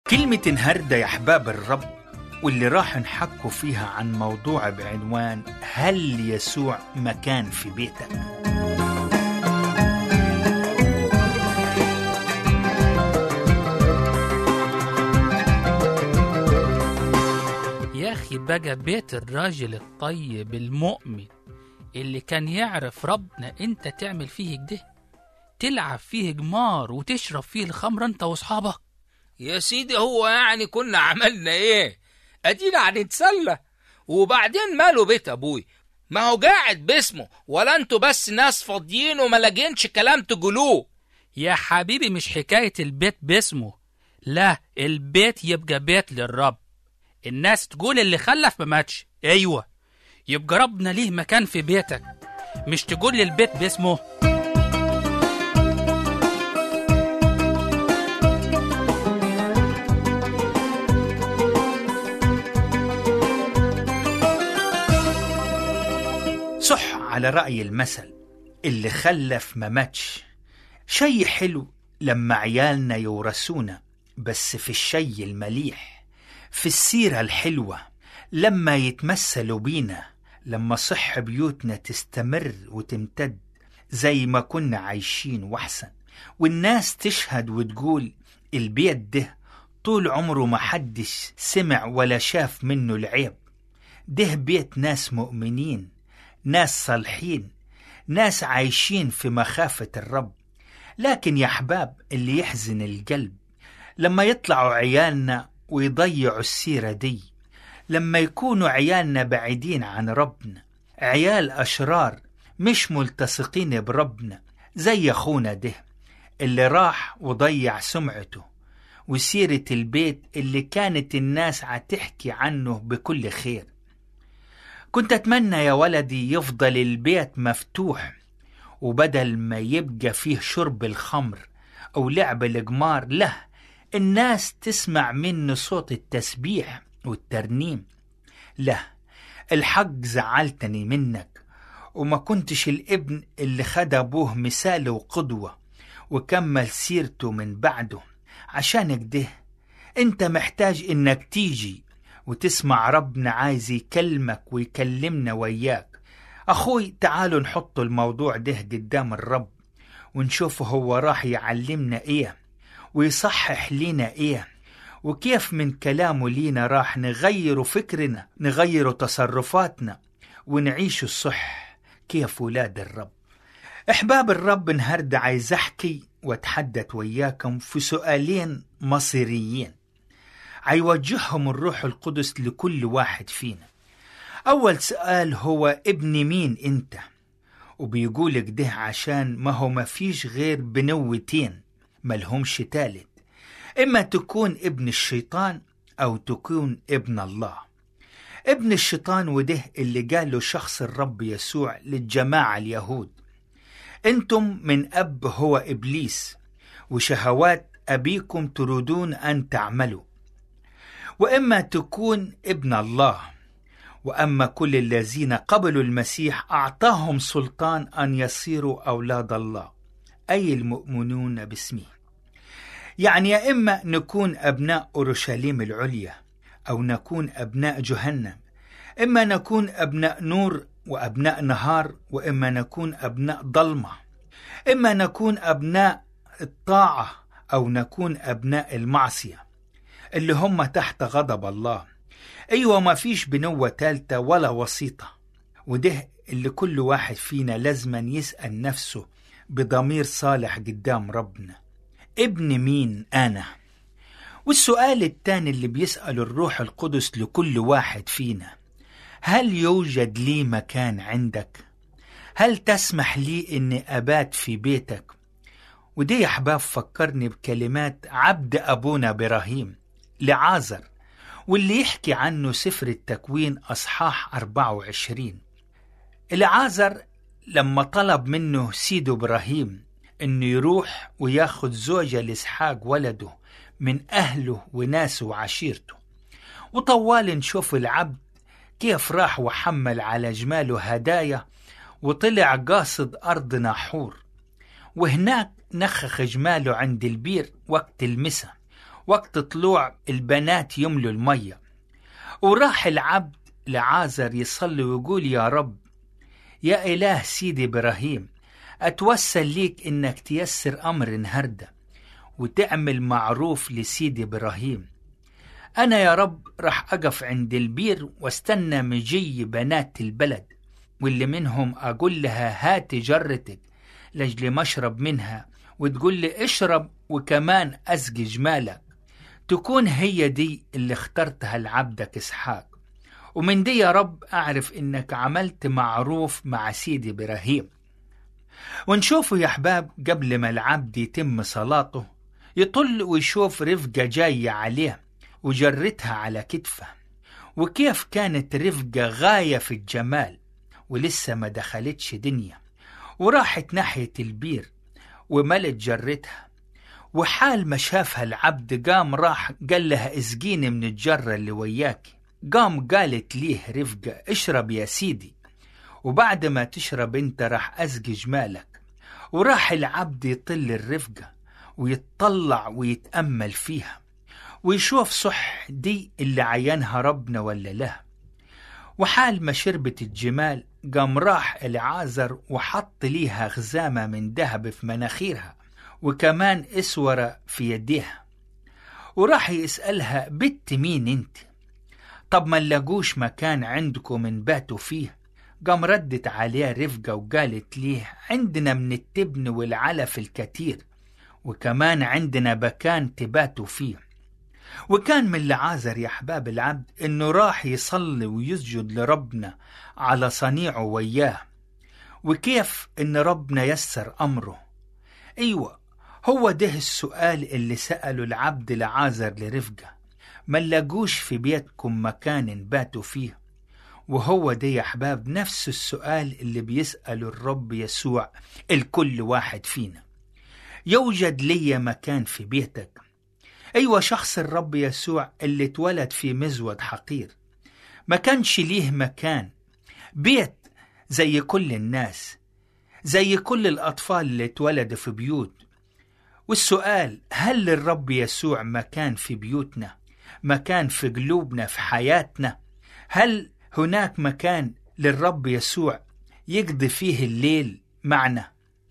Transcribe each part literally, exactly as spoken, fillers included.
كلمة النهاردة يا أحباب الرب، واللي راح نحكوا فيها عن موضوع بعنوان هل يسوع مكان في بيتك؟ يا أخي بقى بيت الراجل الطيب المؤمن اللي كان يعرف ربنا، انت تعمل فيه كده؟ تلعب فيه جمار وتشرب فيه الخمر انت واصحابك؟ يا سيدي هو يعني كنا عملنا ايه؟ ادينا هنتسلى. وبعدين ماله بيت ابوي؟ ما هو قاعد باسمه، ولا انتوا بس ناس فاضيين وما لاقينش كلام تقولوه؟ يا حبيبي مش حكاية البيت باسمه، لا، البيت يبقى بيت للرب. الناس تقول اللي خلف ما ماتش، ايوه، يبقى ربنا ليه مكان في بيتك، مش تقول لي البيت باسمه. صح على رأي المثل، اللي خلف ما ماتش. شي حلو لما عيالنا يورثونا، بس في الشي المليح، في السيرة الحلوة، لما يتمثلوا بينا، لما صح بيوتنا تستمر وتمتد زي ما كنا عايشين وحسن، والناس تشهد وتقول البيت ده طول عمره ما حدش سمع ولا شاف منه العيب. ده بيت ناس مؤمنين، ناس صالحين، ناس عايشين في مخافة الرب. لكن يا أحباب، اللي يحزن القلب لما يطلعوا عيالنا ويضيعوا السيرة دي، لما يكونوا عيالنا بعيدين عن ربنا، عيال أشرار مش ملتصقين بربنا، زي أخونا ده اللي راح وضيع سمعته وسيرة البيت اللي كانت الناس عتحكي عنه بكل خير. كنت أتمنى يا ولدي يفضل البيت مفتوح، وبدل ما يبقى فيه شرب الخمر أو لعب القمار، له الناس تسمع منه صوت التسبيح والترنيم. له الحق زعلتني منك، وما كنتش الابن اللي خد أبوه مثال وقدوة وكمل سيرته من بعده. عشان كده انت محتاج انك تيجي وتسمع ربنا عايز يكلمك ويكلمنا وياك. أخوي، تعالوا نحط الموضوع ده قدام الرب ونشوف هو راح يعلمنا إيه ويصحح لنا إيه، وكيف من كلامه لينا راح نغير فكرنا، نغير تصرفاتنا، ونعيش الصح كيف ولاد الرب. أحباب الرب، النهاردة عايز أحكي وأتحدث وياكم في سؤالين مصيريين هيوجههم الروح القدس لكل واحد فينا. أول سؤال هو ابن مين أنت؟ وبيقولك ده عشان ما هو ما فيش غير بنوتين ملهمش تالت، إما تكون ابن الشيطان أو تكون ابن الله. ابن الشيطان وده اللي قاله شخص الرب يسوع للجماعة اليهود: أنتم من أب هو إبليس، وشهوات أبيكم تريدون أن تعملوا. وإما تكون ابن الله، وأما كل الذين قبلوا المسيح أعطاهم سلطان أن يصيروا أولاد الله، أي المؤمنون باسمه. يعني يا إما نكون أبناء أورشليم العليا، أو نكون أبناء جهنم. إما نكون أبناء نور وأبناء نهار، وإما نكون أبناء ظلمة. إما نكون أبناء الطاعة، أو نكون أبناء المعصية اللي هم تحت غضب الله. أيوة، ما فيش بنوة تالتة ولا وسيطة. وده اللي كل واحد فينا لازما يسأل نفسه بضمير صالح قدام ربنا: ابن مين أنا؟ والسؤال التاني اللي بيسأل الروح القدس لكل واحد فينا: هل يوجد لي مكان عندك؟ هل تسمح لي أني أبات في بيتك؟ ودي يا أحباب فكرني بكلمات عبد أبونا إبراهيم لعازر، واللي يحكي عنه سفر التكوين أصحاح أربعة وعشرين. لعازر لما طلب منه سيد إبراهيم أنه يروح وياخد زوجة لإسحاق ولده من أهله وناسه وعشيرته، وطوال نشوف العبد كيف راح وحمل على جماله هدايا وطلع قاصد أرض ناحور، وهناك نخخ جماله عند البير وقت المساء، وقت طلوع البنات يملوا المية. وراح العبد لعازر يصلي ويقول: يا رب، يا إله سيدي إبراهيم، أتوسل ليك إنك تيسر أمر النهاردة وتعمل معروف لسيدي إبراهيم. أنا يا رب راح أقف عند البير واستنى مجي بنات البلد، واللي منهم أقول لها هاتي جرتك لجل ما أشرب منها، وتقول لي اشرب وكمان أسقي جمالك. تكون هي دي اللي اخترتها لعبدك إسحاق، ومن دي يا رب أعرف إنك عملت معروف مع سيدي إبراهيم. ونشوفه يا أحباب قبل ما العبد يتم صلاته يطل ويشوف رفقة جاية عليه وجرتها على كتفه، وكيف كانت رفقة غاية في الجمال ولسه ما دخلتش دنيا، وراحت ناحية البير وملت جرتها. وحال ما شافها العبد قام راح قال لها اسقيني من الجرة اللي وياك. قام قالت ليه رفقة اشرب يا سيدي، وبعد ما تشرب انت راح اسقي جمالك. وراح العبد يطل الرفقة ويتطلع ويتأمل فيها ويشوف صح دي اللي عينها ربنا ولا لا. وحال ما شربت الجمال قام راح العازر وحط ليها غزامة من ذهب في مناخيرها وكمان اسورة في يديها، وراح يسألها بنت مين انت؟ طب ما لقوش مكان عندكم من باتوا فيه؟ قام ردت عليه رفقة وقالت ليه عندنا من التبن والعلف الكتير، وكمان عندنا بكان تباتوا فيه. وكان من العازر يا أحباب العبد إنه راح يصلي ويسجد لربنا على صنيعه وياه، وكيف إن ربنا يسر أمره. أيوة، هو ده السؤال اللي سأله العبد لعازر لرفقة: ما لقوش في بيتكم مكان باتوا فيه؟ وهو ده يا أحباب نفس السؤال اللي بيسأله الرب يسوع الكل واحد فينا: يوجد لي مكان في بيتك؟ أيوة، شخص الرب يسوع اللي اتولد في مزود حقير ما كانش ليه مكان، بيت زي كل الناس، زي كل الأطفال اللي اتولدوا في بيوت. والسؤال: هل للرب يسوع مكان في بيوتنا؟ مكان في قلوبنا، في حياتنا؟ هل هناك مكان للرب يسوع يقضي فيه الليل معنا،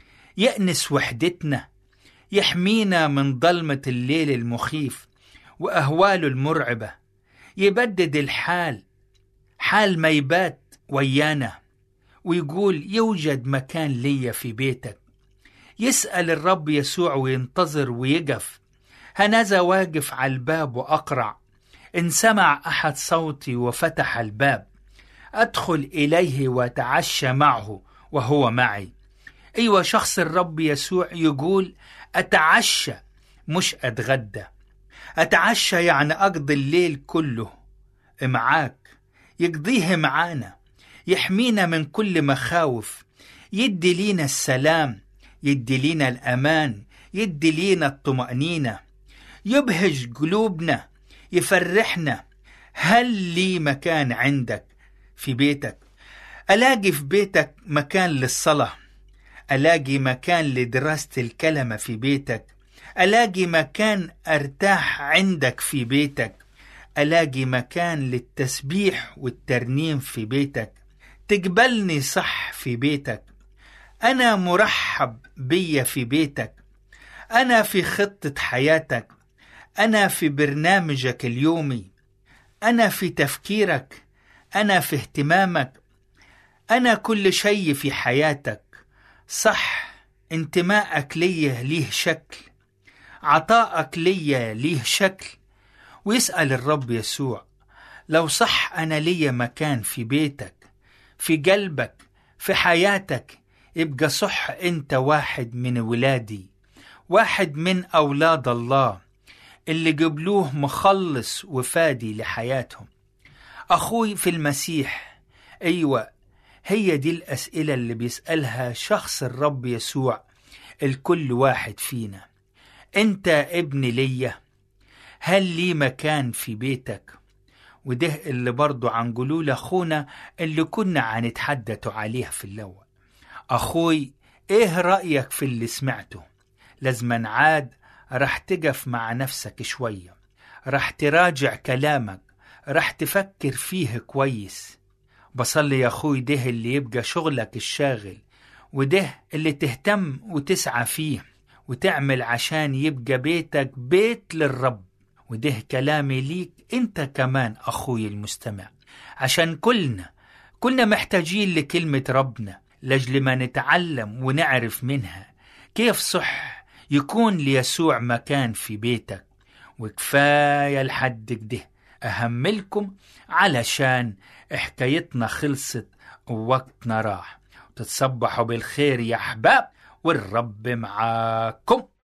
يأنس وحدتنا، يحمينا من ظلمة الليل المخيف وأهواله المرعبة، يبدد الحال حال ما يبات ويانا ويقول يوجد مكان لي في بيتك؟ يسأل الرب يسوع وينتظر ويقف: هنذا واقف على الباب وأقرع، إن سمع أحد صوتي وفتح الباب أدخل إليه وأتعشى معه وهو معي. أيوة، شخص الرب يسوع يقول أتعشى مش أتغدى. أتعشى يعني أقضي الليل كله معاك، يقضيه معانا، يحمينا من كل مخاوف، يدي لينا السلام، يدي لينا الأمان، يدي لينا الطمأنينة، يبهج قلوبنا، يفرحنا. هل لي مكان عندك في بيتك؟ ألاقي في بيتك مكان للصلاة، ألاقي مكان لدراسة الكلمة في بيتك، ألاقي مكان أرتاح عندك في بيتك، ألاقي مكان للتسبيح والترنيم في بيتك، تقبلني صح في بيتك، أنا مرحب بي في بيتك، أنا في خطة حياتك، أنا في برنامجك اليومي، أنا في تفكيرك، أنا في اهتمامك، أنا كل شيء في حياتك. صح، انتمائك ليه ليه شكل، عطائك ليه ليه شكل. ويسأل الرب يسوع: لو صح أنا ليه مكان في بيتك، في قلبك، في حياتك، يبقى صح أنت واحد من ولادي، واحد من أولاد الله اللي قبلوه مخلص وفادي لحياتهم، أخوي في المسيح. أيوة، هي دي الأسئلة اللي بيسألها شخص الرب يسوع الكل واحد فينا: أنت ابن ليا؟ هل لي مكان في بيتك؟ وده اللي برضو عنقولوا لأخونا اللي كنا عنتحدثوا عليه في الأول: أخوي، إيه رأيك في اللي سمعته؟ لازم عاد رح تقف مع نفسك شوية، رح تراجع كلامك، رح تفكر فيه كويس. بصلي يا أخوي ده اللي يبقى شغلك الشاغل، وده اللي تهتم وتسعى فيه وتعمل عشان يبقى بيتك بيت للرب. وده كلامي ليك انت كمان أخوي المستمع، عشان كلنا كلنا محتاجين لكلمة ربنا لجل ما نتعلم ونعرف منها كيف صح يكون ليسوع مكان في بيتك. وكفاية لحد كده أهملكم علشان حكايتنا خلصت ووقتنا راح. تتصبحوا بالخير يا أحباب، والرب معاكم.